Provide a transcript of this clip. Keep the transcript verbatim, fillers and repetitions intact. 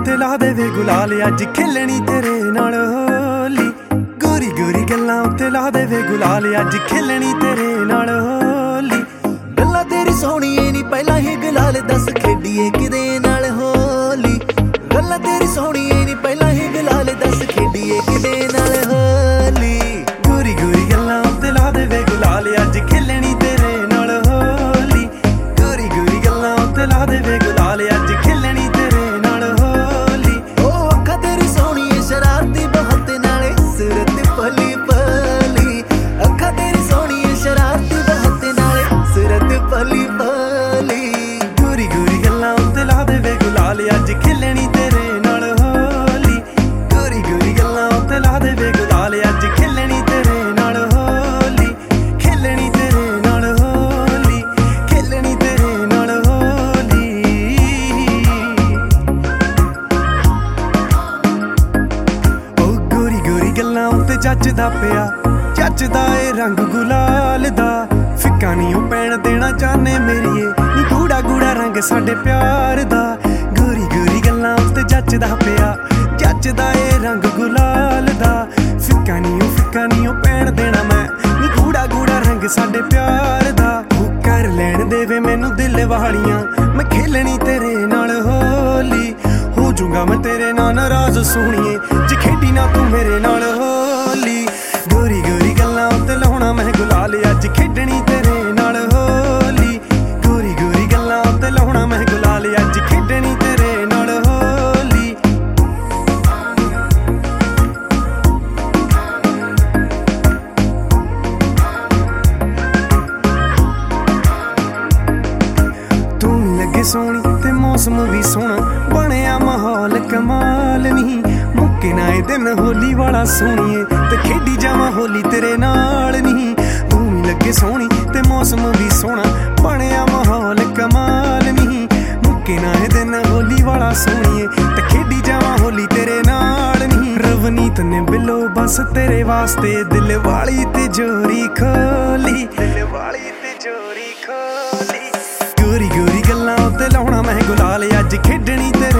उत्ते ला दे वे गुलाल अज खेलनी तेरे नाल होली। गोरी गोरी गल्लां उत्ते ला दे वे गुलाल अज खेलनी तेरे नाल होली। गल्लां तेरी सोहणीए नी पहला ही गुलाल दस खेडीए किदे नाल होली। गल्लां तेरी सोहणीए नी पहला ही गुलाल दस खेडीए किदे नाल होली। गोरी गोरी गल्लां उत्ते ला दे वे गुलाल अज खेलनी तेरे नाल होली। गोरी गोरी गल्लां उत्ते ला दे वे गुलाल अज खेलनी तेरे नाल होली। ओ अखा तेरी सोहणीए शरारती बहुत नाले सूरत पली पली। अखा तेरी सोहणीए शरारती बहुत नाले सूरत पली पली। गोरी गोरी गल्लां उत्ते ला दे वे गुलाल अज खेलनी तेरे नाल होली। गोरी गोरी गल्लां उत्ते ला दे वे गुलाल अज खेलनी तेरे नाल होली। खेलनी तेरे नाल होली, खेलनी तेरे नाल होली। ओ गोरी गोरी गल्लां उत्ते जचदा पिया जचदा ए रंग गुलाल दा। फिक्का नी ओ पैण देना चाहने मेरीए नी गूड़ा गूड़ा रंग साडे प्यार दा। गोरी गोरी गल्लां उत्ते जचदा पिया जचदा ए रंग गुलाल दा। फिक्का नी ओ फिक्का नी ओ पैण देना मैं नी गूड़ा गूड़ा रंग साडे प्यार दा। ओ कर लैण देवे मैनू दिल वालियां मैं खेलनी तेरे नाल होली। हो जूंगा मैं तेरे नाल नाराज सोहणीए जे खेडी ना तू मेरे नाल होली। गोरी गोरी गल्लां उत्ते लाउणा मैं गुलाल अज खेडनी तेरे नाल होली। गोरी गोरी गल्लां उत्ते लाउणा मैं गुलाल अज खेडनी तेरे नाल होली। तू लगे सोहणी ते मौसम भी सोहना बनिया माहौल कमाल नी। मुक्के ना ए दिन होली वाला सोहणीए ते खेडी जावां होली तेरे नाल नी। तू लगे सोहणी ते मौसम भी सोहना बनिया माहौल कमाल नी। मुक्के ना ए दिन होली वाला सोहणीए ते खेडी जावां होली तेरे नाल नी। रवनीत ने बिलो बस तेरे वास्ते दिल वाली तिजोरी खोली, दिल वाली तिजोरी खोली। गोरी गोरी गल्लां उत्ते लाउणा मैं गुलाल अज खेडनी तेरे